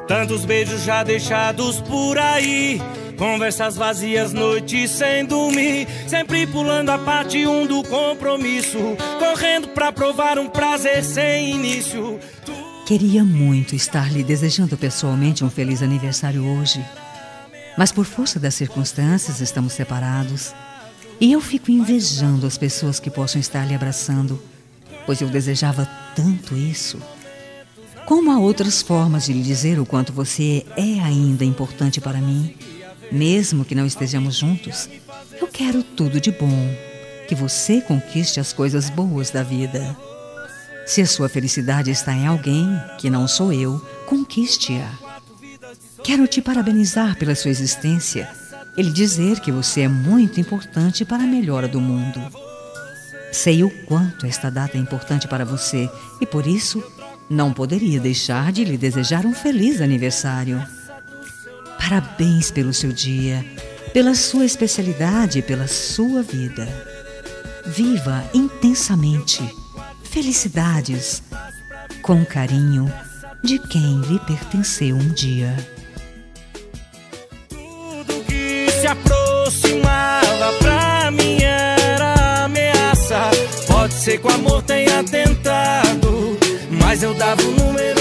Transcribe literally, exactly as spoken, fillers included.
Tantos beijos já deixados por aí, conversas vazias, noites sem dormir, sempre pulando a parte um do compromisso, correndo pra provar um prazer sem início. Queria muito estar lhe desejando pessoalmente um feliz aniversário hoje, mas por força das circunstâncias estamos separados e eu fico invejando as pessoas que possam estar lhe abraçando, pois eu desejava tanto isso. Como há outras formas de lhe dizer o quanto você é ainda importante para mim, mesmo que não estejamos juntos, eu quero tudo de bom, que você conquiste as coisas boas da vida. Se a sua felicidade está em alguém, que não sou eu, conquiste-a. Quero te parabenizar pela sua existência e lhe dizer que você é muito importante para a melhora do mundo. Sei o quanto esta data é importante para você e, por isso, não poderia deixar de lhe desejar um feliz aniversário. Parabéns pelo seu dia, pela sua especialidade e pela sua vida. Viva intensamente. Felicidades. Com carinho, de quem lhe pertenceu um dia. Tudo que se aproximava pra mim era ameaça. Pode ser que o amor tenha tentado, mas eu dava o número